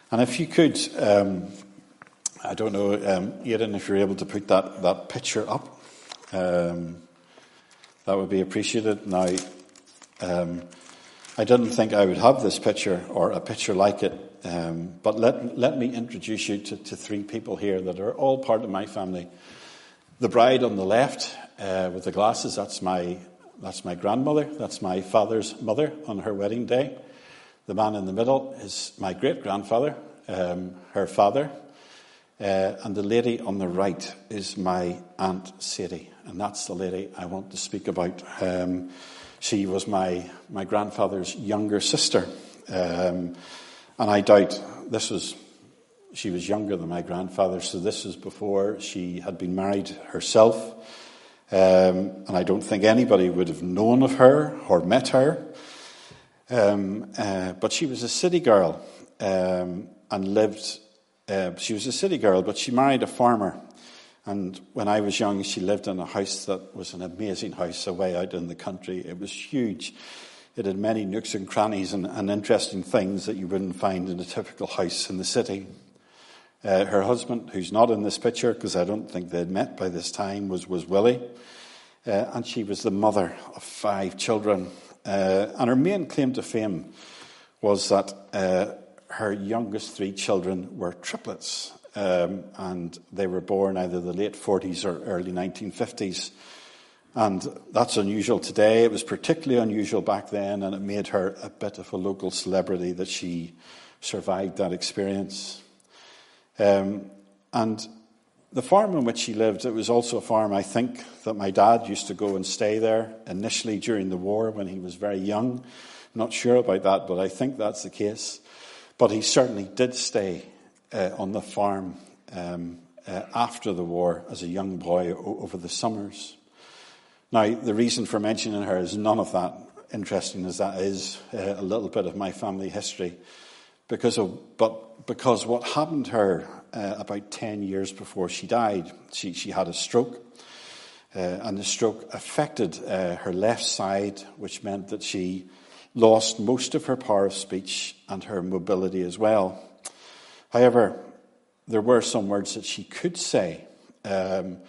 And if you could, I don't know, Aidan, if you're able to put that picture up, that would be appreciated. Now, I didn't think I would have this picture or a picture like it, but let me introduce you to three people here that are all part of my family. The bride on the left with the glasses, that's my grandmother. That's my father's mother on her wedding day. The man in the middle is my great-grandfather, her father. And the lady on the right is my Aunt Sadie. And that's the lady I want to speak about. She was my grandfather's younger sister. And I doubt she was younger than my grandfather, so this was before she had been married herself. And I don't think anybody would have known of her or met her. But she was a city girl and lived. She was a city girl, but she married a farmer. And when I was young, she lived in a house that was an amazing house away out in the country. It was huge. It had many nooks and crannies and interesting things that you wouldn't find in a typical house in the city. Her husband, who's not in this picture because I don't think they'd met by this time, was Willie. And she was the mother of 5 children. And her main claim to fame was that her youngest 3 children were triplets. And they were born either the late 40s or early 1950s. And that's unusual today. It was particularly unusual back then, and it made her a bit of a local celebrity that she survived that experience. And the farm on which she lived, it was also a farm, I think, that my dad used to go and stay there initially during the war when he was very young. I'm not sure about that, but I think that's the case. But he certainly did stay on the farm after the war as a young boy over the summers. Now, the reason for mentioning her is none of that, interesting as that is, a little bit of my family history. Because what happened to her about 10 years before she died, she had a stroke. And the stroke affected her left side, which meant that she lost most of her power of speech and her mobility as well. However, there were some words that she could say, and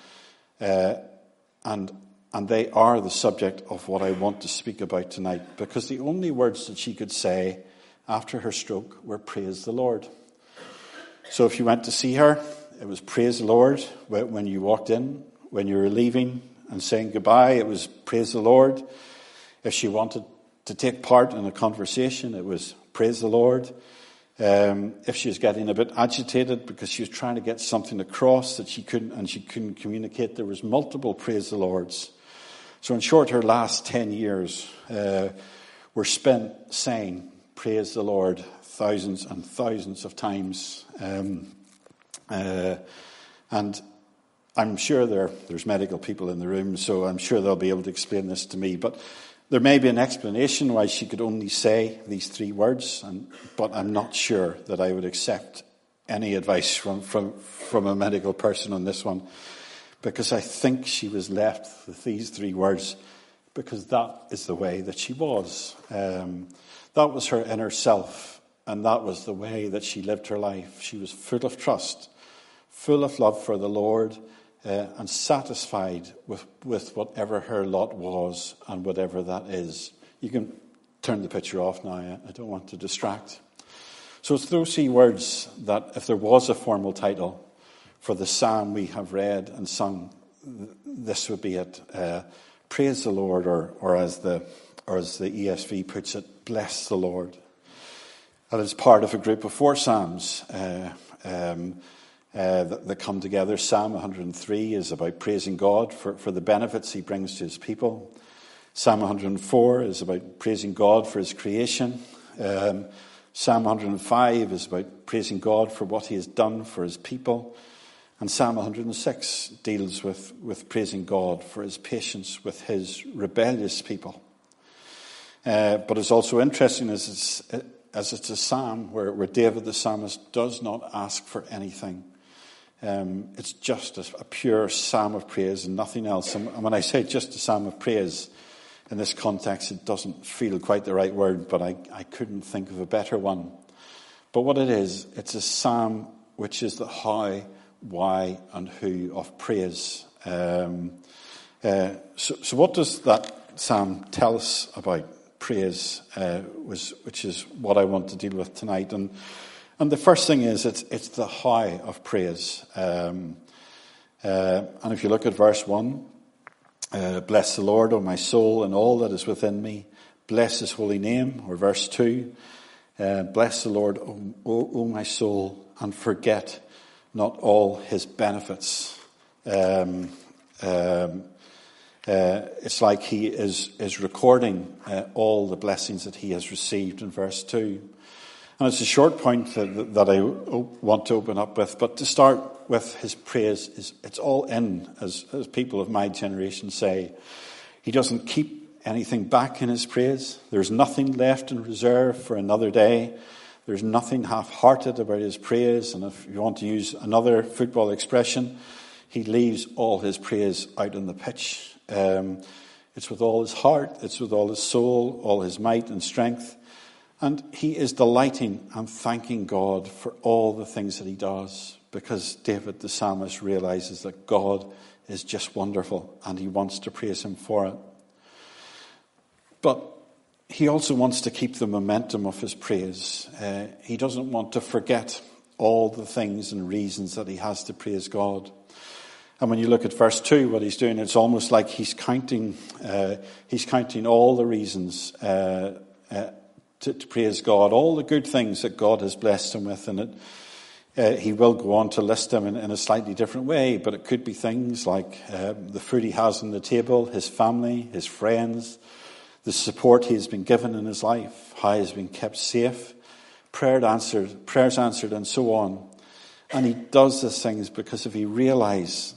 they are the subject of what I want to speak about tonight, because the only words that she could say after her stroke were praise the Lord. So if you went to see her, it was praise the Lord. When you walked in, when you were leaving and saying goodbye, it was praise the Lord. If she wanted to take part in a conversation, it was praise the Lord. If she was getting a bit agitated because she was trying to get something across that she couldn't communicate, there was multiple praise the Lords. So in short, her last 10 years were spent saying praise the Lord thousands and thousands of times. And I'm sure there's medical people in the room, so I'm sure they'll be able to explain this to me. But there may be an explanation why she could only say these 3 words, but I'm not sure that I would accept any advice from a medical person on this one, because I think she was left with these 3 words because that is the way that she was. That was her inner self, and that was the way that she lived her life. She was full of trust, full of love for the Lord, and satisfied with whatever her lot was and whatever that is. You can turn the picture off now. I don't want to distract. So it's those 3 words that if there was a formal title for the psalm we have read and sung, this would be it. Praise the Lord, or as the ESV puts it, bless the Lord. And it's part of a group of 4 psalms that come together. Psalm 103 is about praising God for the benefits he brings to his people. Psalm 104 is about praising God for his creation. Psalm 105 is about praising God for what he has done for his people. And Psalm 106 deals with praising God for his patience with his rebellious people. But it's also interesting as it's a psalm where David the psalmist does not ask for anything. It's just a pure psalm of praise and nothing else. And when I say just a psalm of praise, in this context, it doesn't feel quite the right word, but I couldn't think of a better one. But what it is, it's a psalm which is the how, why, and who of praise. So what does that psalm tell us about praise, which is what I want to deal with tonight? And the first thing is, it's the how of praise. And if you look at verse 1, bless the Lord, O my soul, and all that is within me. Bless his holy name. Or verse 2, bless the Lord, O my soul, and forget not all his benefits. It's like he is recording all the blessings that he has received in verse 2. And it's a short point that I want to open up with, but to start with his praise, it's all in, as people of my generation say. He doesn't keep anything back in his praise. There's nothing left in reserve for another day. There's nothing half-hearted about his praise. And if you want to use another football expression, he leaves all his praise out on the pitch. It's with all his heart, it's with all his soul, all his might and strength. And he is delighting and thanking God for all the things that he does, because David the psalmist realizes that God is just wonderful and he wants to praise him for it. But he also wants to keep the momentum of his praise. He doesn't want to forget all the things and reasons that he has to praise God. And when you look at verse 2, what he's doing, it's almost like he's counting all the reasons to praise God, all the good things that God has blessed him with. And he will go on to list them in a slightly different way, but it could be things like the food he has on the table, his family, his friends, the support he has been given in his life, how he has been kept safe, prayers answered, and so on. And he does these things because he realizes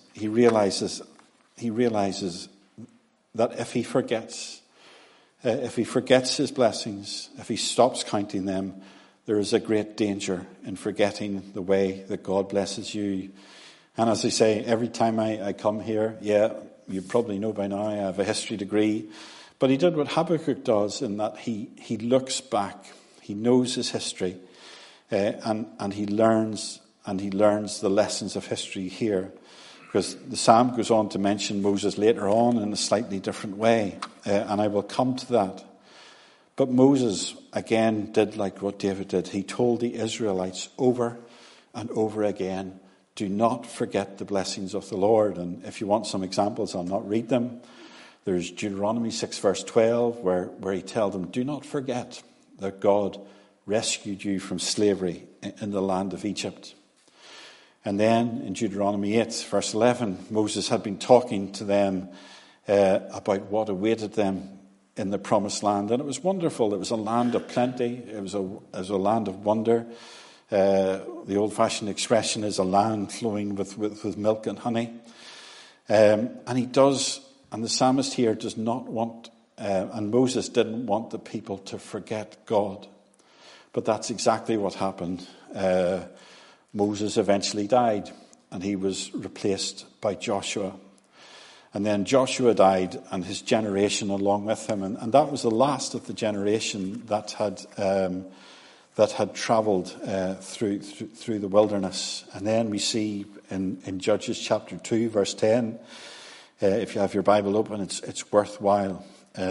that if he forgets his blessings, if he stops counting them, there is a great danger in forgetting the way that God blesses you. And as I say, every time I come here, you probably know by now I have a history degree, but he did what Habakkuk does, in that he looks back, he knows his history, and he learns the lessons of history here. Because the psalm goes on to mention Moses later on in a slightly different way, and I will come to that. But Moses, again, did like what David did. He told the Israelites over and over again, do not forget the blessings of the Lord. And if you want some examples, I'll not read them. There's Deuteronomy 6 verse 12, where he tells them, do not forget that God rescued you from slavery in the land of Egypt. And then in Deuteronomy 8, verse 11, Moses had been talking to them about what awaited them in the promised land. And it was wonderful. It was a land of plenty. It was a land of wonder. The old-fashioned expression is a land flowing with milk and honey. And the psalmist here does not want, and Moses didn't want the people to forget God. But that's exactly what happened. Moses eventually died, and he was replaced by Joshua. And then Joshua died, and his generation along with him. And that was the last of the generation that had travelled through the wilderness. And then we see in Judges chapter 2, verse 10, if you have your Bible open, it's worthwhile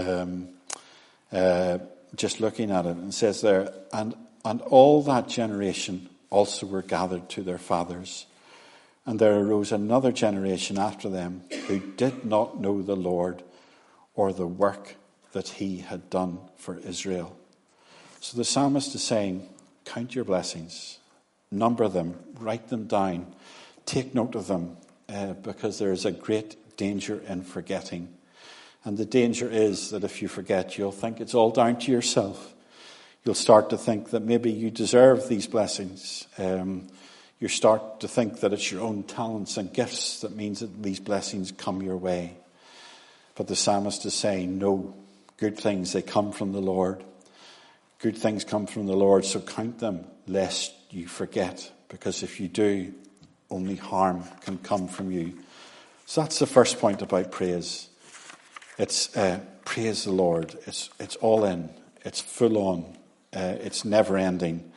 just looking at it. And it says there, and all that generation also were gathered to their fathers. And there arose another generation after them who did not know the Lord or the work that he had done for Israel. So the psalmist is saying, count your blessings, number them, write them down, take note of them, because there is a great danger in forgetting. And the danger is that if you forget, you'll think it's all down to yourself. You'll start to think that maybe you deserve these blessings. You start to think that it's your own talents and gifts that means that these blessings come your way. But the psalmist is saying, no, good things, they come from the Lord. Good things come from the Lord, so count them, lest you forget. Because if you do, only harm can come from you. So that's the first point about praise. It's praise the Lord. It's all in. It's full on. It's never ending.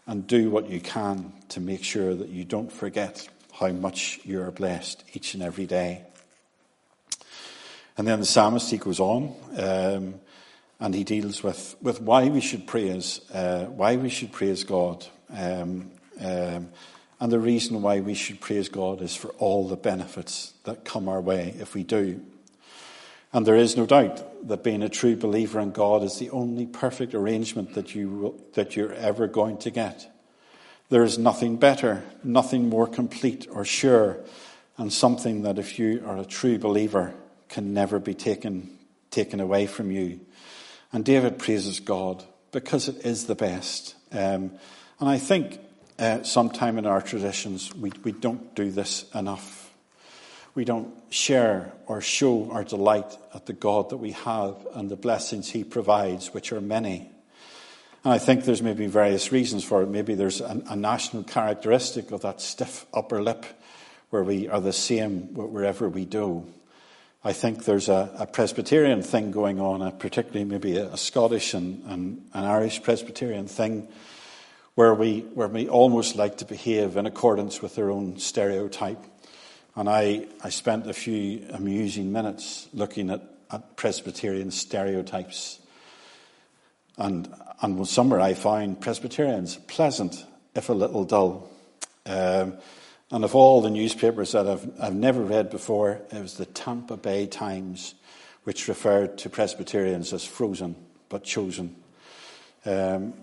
and do what you can to make sure that you don't forget how much you're blessed each and every day. And then the psalmist, he goes on, and he deals with why we should praise God. And the reason why we should praise God is for all the benefits that come our way if we do. And there is no doubt that being a true believer in God is the only perfect arrangement that you're ever going to get. There is nothing better, nothing more complete or sure, and something that if you are a true believer can never be taken away from you. And David praises God because it is the best. And I think sometime in our traditions we don't do this enough. We don't share or show our delight at the God that we have and the blessings he provides, which are many. And I think there's maybe various reasons for it. Maybe there's a national characteristic of that stiff upper lip where we are the same wherever we do. I think there's a Presbyterian thing going on, particularly maybe a Scottish and an Irish Presbyterian thing, where we almost like to behave in accordance with their own stereotype. And I spent a few amusing minutes looking at Presbyterian stereotypes. And some where I find Presbyterians pleasant, if a little dull. And of all the newspapers that I've never read before, it was the Tampa Bay Times, which referred to Presbyterians as frozen but chosen. And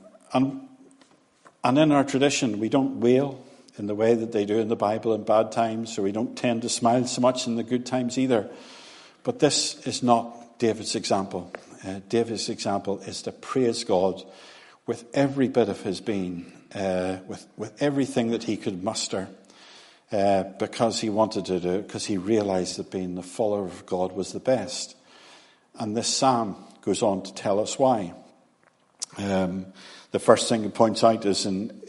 in our tradition, we don't wail in the way that they do in the Bible in bad times, so we don't tend to smile so much in the good times either. But this is not David's example. David's example is to praise God with every bit of his being, with everything that he could muster, because he wanted to do it, because he realized that being the follower of God was the best. And this psalm goes on to tell us why. The first thing it points out is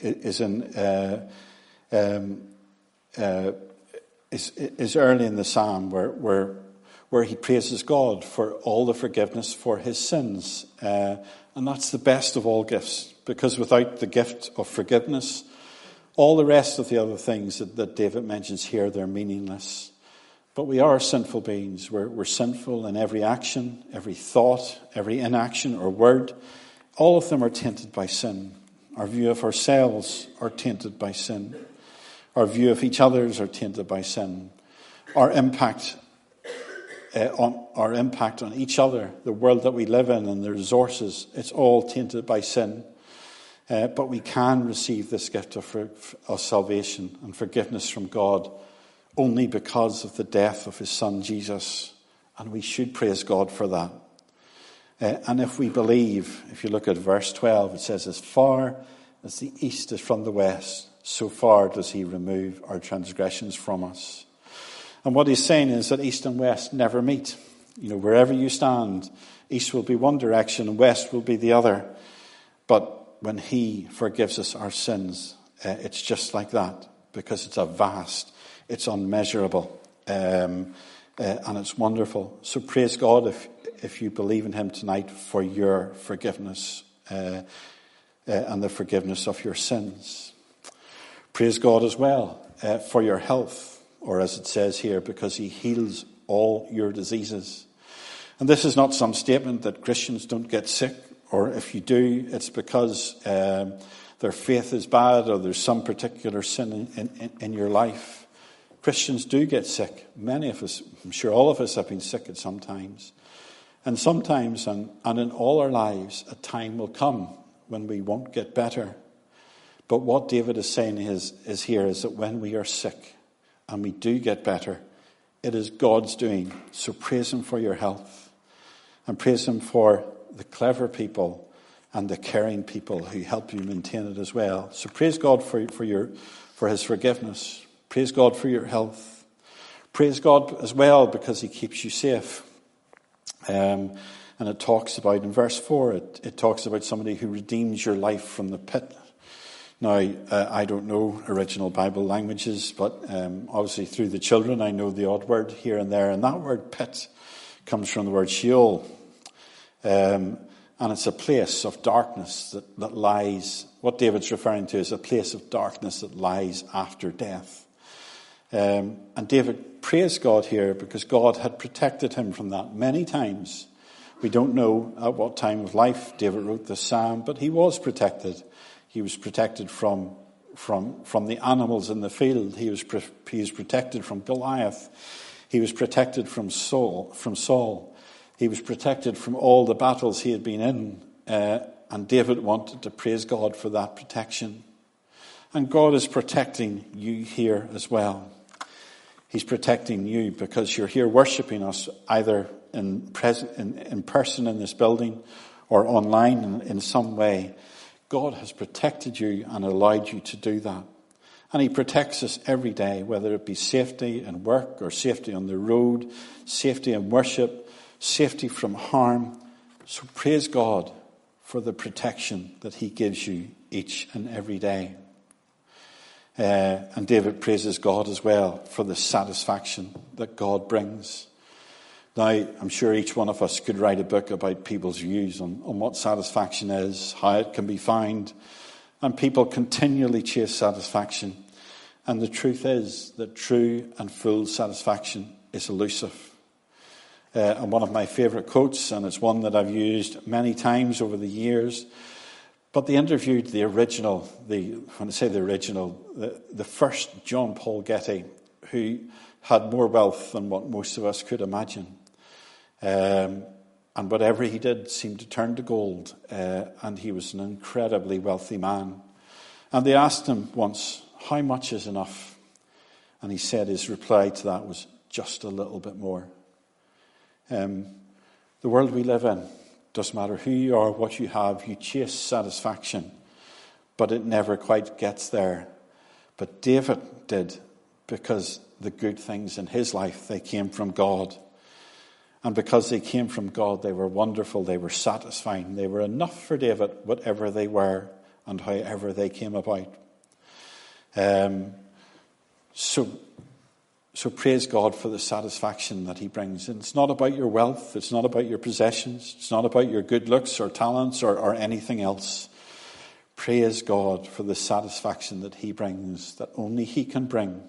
early in the psalm where he praises God for all the forgiveness for his sins. And that's the best of all gifts, because without the gift of forgiveness, all the rest of the other things that David mentions here, they're meaningless. But we are sinful beings. We're sinful in every action, every thought, every inaction or word. All of them are tainted by sin. Our view of ourselves are tainted by sin. Our view of each other are tainted by sin. Our impact on each other, the world that we live in and the resources, it's all tainted by sin. But we can receive this gift of salvation and forgiveness from God only because of the death of his son Jesus. And we should praise God for that. And if we believe, if you look at verse 12, it says, as far as the east is from the west, so far does he remove our transgressions from us. And what he's saying is that east and west never meet. Wherever you stand, east will be one direction and west will be the other. But when he forgives us our sins, it's just like that, because it's it's unmeasurable, and it's wonderful. So praise God if you believe in him tonight for your forgiveness and the forgiveness of your sins. Praise God as well for your health, or as it says here, because he heals all your diseases. And this is not some statement that Christians don't get sick, or if you do, it's because their faith is bad or there's some particular sin in your life. Christians do get sick. Many of us, I'm sure all of us, have been sick at some times. And sometimes, and in all our lives, a time will come when we won't get better. But what David is saying is that when we are sick and we do get better, it is God's doing. So praise him for your health, and praise him for the clever people and the caring people who help you maintain it as well. So praise God for his forgiveness. Praise God for your health. Praise God as well because he keeps you safe. And it talks about, in verse 4, it talks about somebody who redeems your life from the pit. Now, I don't know original Bible languages, but obviously through the children I know the odd word here and there. And that word pit comes from the word Sheol. And And it's a place of darkness that lies, what David's referring to is a place of darkness that lies after death. And David praised God here because God had protected him from that many times. We don't know at what time of life David wrote this psalm, but he was protected. He was protected from the animals in the field. He was protected from Goliath. He was protected from Saul. He was protected from all the battles he had been in. And David wanted to praise God for that protection. And God is protecting you here as well. He's protecting you because you're here worshiping us either in person in this building or online in some way. God has protected you and allowed you to do that. And he protects us every day, whether it be safety in work or safety on the road, safety in worship, safety from harm. So praise God for the protection that he gives you each and every day. And David praises God as well for the satisfaction that God brings. Now, I'm sure each one of us could write a book about people's views on what satisfaction is, how it can be found. And people continually chase satisfaction. And the truth is that true and full satisfaction is elusive. And one of my favourite quotes, and it's one that I've used many times over the years, but they interviewed the first John Paul Getty, who had more wealth than what most of us could imagine. And whatever he did seemed to turn to gold. And he was an incredibly wealthy man. And they asked him once, how much is enough? And he said his reply to that was, just a little bit more. The world we live in, doesn't matter who you are, what you have, you chase satisfaction, but it never quite gets there. But David did, because the good things in his life, they came from God. And because they came from God, they were wonderful, they were satisfying, they were enough for David, whatever they were and however they came about. So praise God for the satisfaction that he brings. And it's not about your wealth, it's not about your possessions, it's not about your good looks or talents or anything else. Praise God for the satisfaction that he brings, that only he can bring.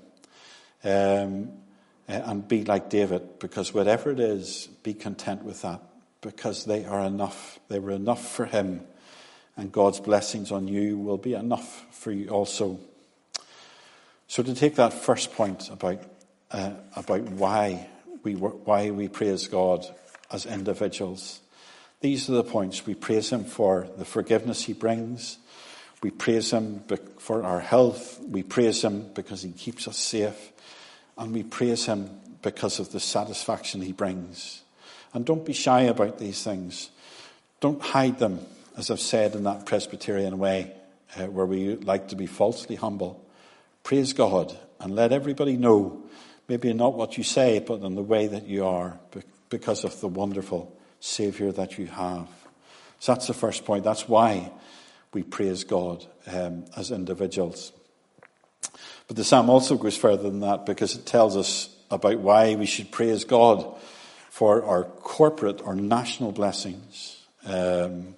And be like David, because whatever it is, be content with that, because they are enough. They were enough for him, and God's blessings on you will be enough for you also. So to take that first point about why we praise God as individuals, these are the points. We praise him for the forgiveness he brings. We praise him for our health. We praise him because he keeps us safe. And we praise him because of the satisfaction he brings. And don't be shy about these things. Don't hide them, as I've said, in that Presbyterian way, where we like to be falsely humble. Praise God and let everybody know, maybe not what you say, but in the way that you are, because of the wonderful Saviour that you have. So that's the first point. That's why we praise God as individuals. But the psalm also goes further than that, because it tells us about why we should praise God for our corporate or national blessings. And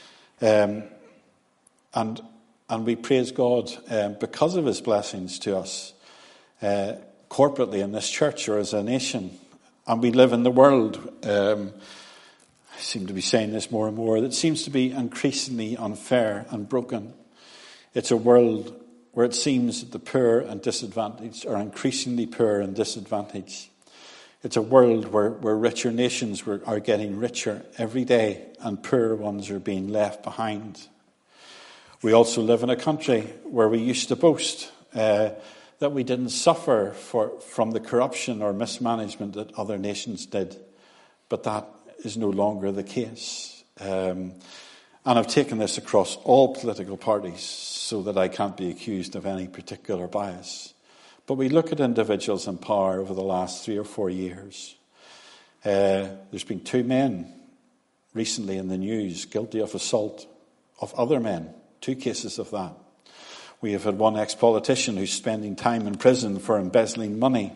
we praise God because of his blessings to us corporately in this church or as a nation. And we live in the world, I seem to be saying this more and more, that seems to be increasingly unfair and broken. It's a world where it seems that the poor and disadvantaged are increasingly poor and disadvantaged. It's a world where richer nations are getting richer every day and poorer ones are being left behind. We also live in a country where we used to boast that we didn't suffer from the corruption or mismanagement that other nations did. But that is no longer the case. And I've taken this across all political parties so that I can't be accused of any particular bias. But we look at individuals in power over the last 3 or 4 years. There's been 2 men recently in the news guilty of assault of other men. 2 cases of that. We have had one ex-politician who's spending time in prison for embezzling money.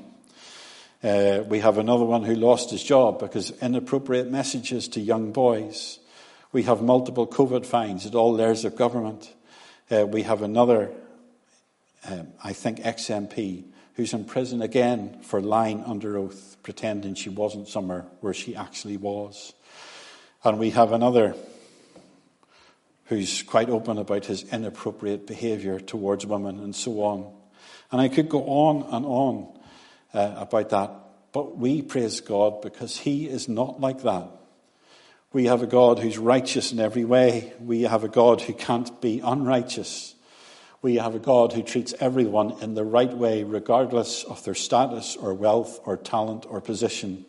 We have another one who lost his job because inappropriate messages to young boys. We have multiple COVID fines at all layers of government. We have another, I think, ex-MP who's in prison again for lying under oath, pretending she wasn't somewhere where she actually was. And we have another who's quite open about his inappropriate behaviour towards women and so on. And I could go on and on about that. But we praise God because he is not like that. We have a God who's righteous in every way. We have a God who can't be unrighteous. We have a God who treats everyone in the right way, regardless of their status or wealth or talent or position.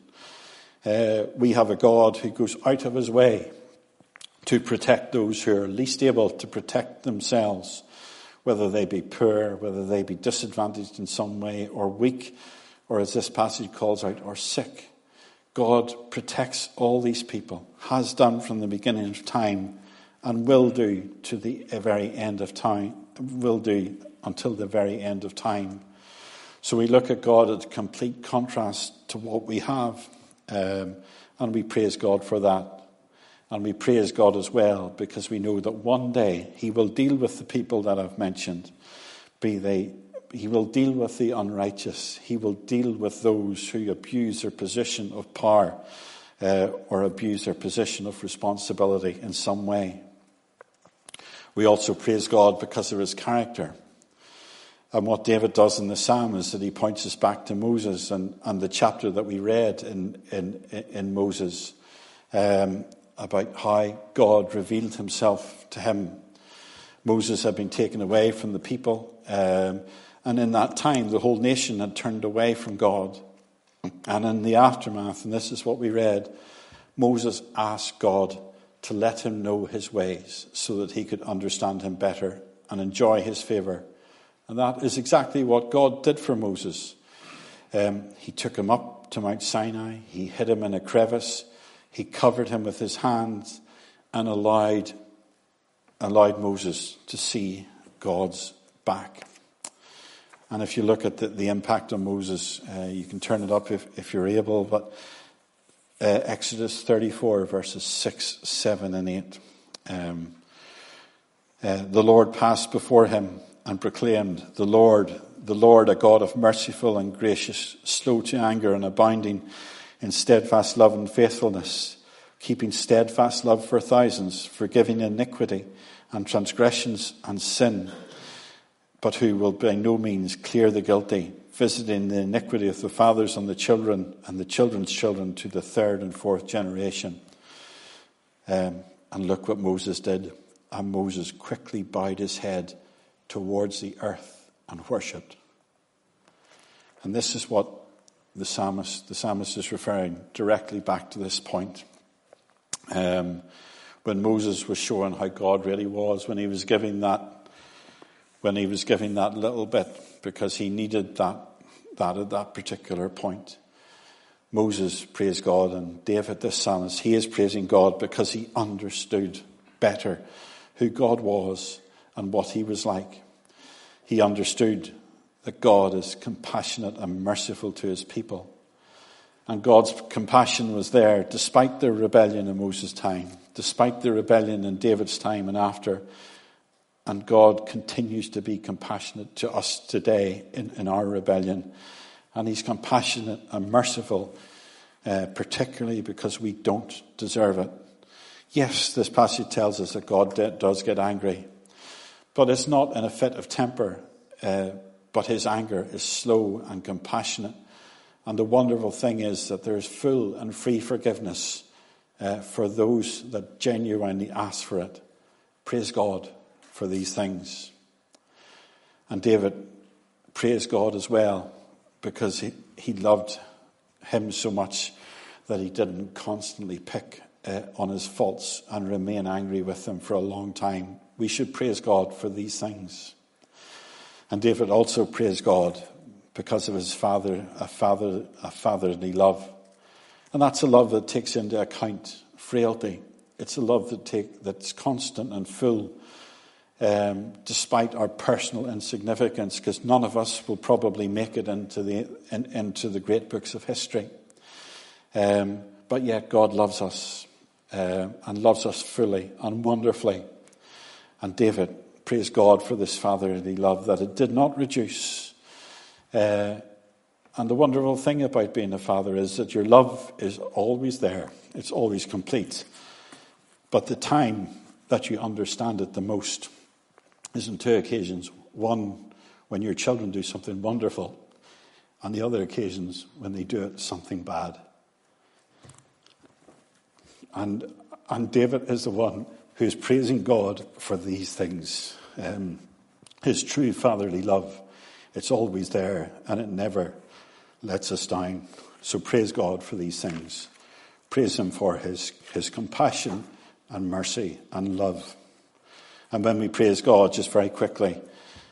We have a God who goes out of his way to protect those who are least able to protect themselves, whether they be poor, whether they be disadvantaged in some way, or weak, or as this passage calls out, or sick. God protects all these people, has done from the beginning of time, and will do to the very end of time, will do until the very end of time. So we look at God as complete contrast to what we have, and we praise God for that. And we praise God as well because we know that one day he will deal with the people that I've mentioned. He will deal with the unrighteous. He will deal with those who abuse their position of power or abuse their position of responsibility in some way. We also praise God because of his character. And what David does in the psalm is that he points us back to Moses and the chapter that we read in Moses about how God revealed himself to him. Moses had been taken away from the people, and in that time the whole nation had turned away from God. And in the aftermath, and this is what we read, Moses asked God to let him know his ways so that he could understand him better and enjoy his favour. And that is exactly what God did for Moses. He took him up to Mount Sinai, he hid him in a crevice, he covered him with his hands and allowed Moses to see God's back. And if you look at the impact on Moses, you can turn it up if you're able, but Exodus 34 verses 6, 7 and 8. The Lord passed before him and proclaimed, the Lord, a God of merciful and gracious, slow to anger and abounding in steadfast love and faithfulness, keeping steadfast love for thousands, forgiving iniquity and transgressions and sin, but who will by no means clear the guilty, visiting the iniquity of the fathers on the children and the children's children to the third and fourth generation. And look what Moses did. And Moses quickly bowed his head towards the earth and worshipped. And this is what the psalmist is referring directly back to this point. When Moses was showing how God really was, when he was giving that little bit, because he needed that at that particular point. Moses praised God, and David, this psalmist, he is praising God because he understood better who God was and what he was like. He understood that God is compassionate and merciful to his people. And God's compassion was there despite the rebellion in Moses' time, despite the rebellion in David's time and after. And God continues to be compassionate to us today in our rebellion. And he's compassionate and merciful, particularly because we don't deserve it. Yes, this passage tells us that God does get angry, but it's not in a fit of temper, but his anger is slow and compassionate. And the wonderful thing is that there is full and free forgiveness for those that genuinely ask for it. Praise God for these things. And David praised God as well because he loved him so much that he didn't constantly pick on his faults and remain angry with him for a long time. We should praise God for these things. And David also praised God because of his fatherly love. And that's a love that takes into account frailty. It's a love that's constant and full, despite our personal insignificance, because none of us will probably make it into the great books of history. But yet God loves us. and loves us fully and wonderfully. And David, praise God for this fatherly love, that it did not reduce. And the wonderful thing about being a father is that your love is always there. It's always complete. But the time that you understand it the most is in two occasions. One, when your children do something wonderful, and the other occasions when they do something bad. And David is the one who is praising God for these things. His true fatherly love, it's always there, and it never lets us down. So praise God for these things. Praise him for his compassion and mercy and love. And when we praise God, just very quickly,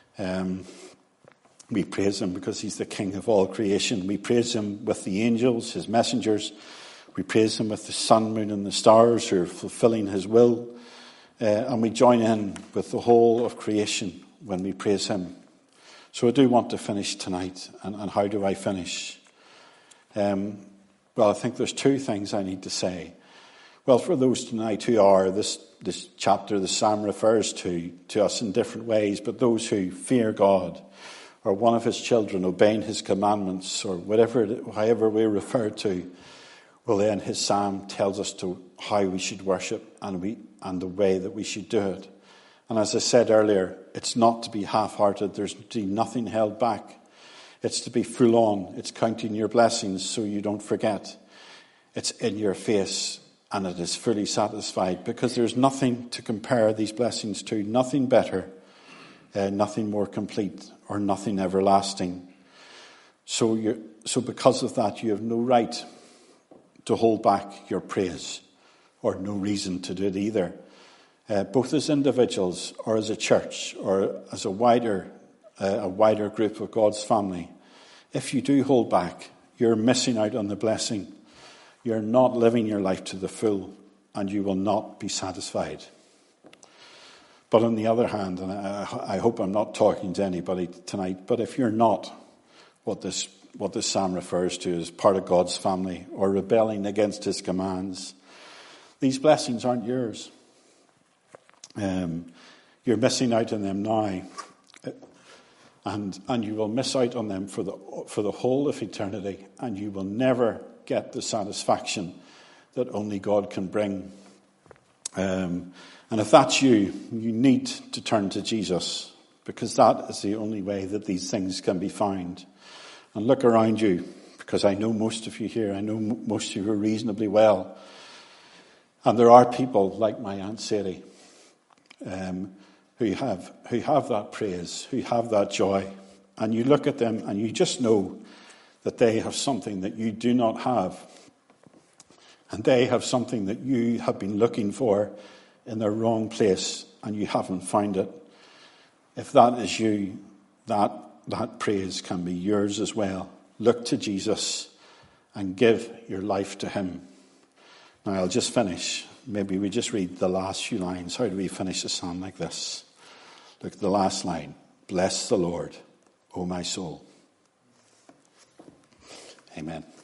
we praise him because he's the King of all creation. We praise him with the angels, his messengers. We praise him with the sun, moon, and the stars who are fulfilling his will. And we join in with the whole of creation when we praise him. So I do want to finish tonight. And how do I finish? Well, I think there's two things I need to say. Well, for those tonight who are, this chapter, the psalm refers to us in different ways, but those who fear God, or one of his children obeying his commandments, or however we refer to, well, then his psalm tells us to how we should worship and the way that we should do it. And as I said earlier, it's not to be half-hearted. There's to be nothing held back. It's to be full on. It's counting your blessings so you don't forget. It's in your face and it is fully satisfied, because there's nothing to compare these blessings to, nothing better, nothing more complete, or nothing everlasting. So because of that, you have no right to hold back your praise, or no reason to do it either. Both as individuals, or as a church, or as a wider group of God's family. If you do hold back, you're missing out on the blessing. You're not living your life to the full, and you will not be satisfied. But on the other hand, and I hope I'm not talking to anybody tonight, but if you're not what this psalm refers to as part of God's family, or rebelling against his commands, these blessings aren't yours. You're missing out on them now, and you will miss out on them for the whole of eternity, and you will never get the satisfaction that only God can bring. And if that's you need to turn to Jesus, because that is the only way that these things can be found. And look around you, because I know most of you here, I know most of you reasonably well. And there are people like my Aunt Sadie, who have that praise, who have that joy. And you look at them and you just know that they have something that you do not have. And they have something that you have been looking for in the wrong place, and you haven't found it. If that is you, that praise can be yours as well. Look to Jesus and give your life to him. Now I'll just finish. Maybe we just read the last few lines. How do we finish a psalm like this? Look at the last line. Bless the Lord, O my soul. Amen.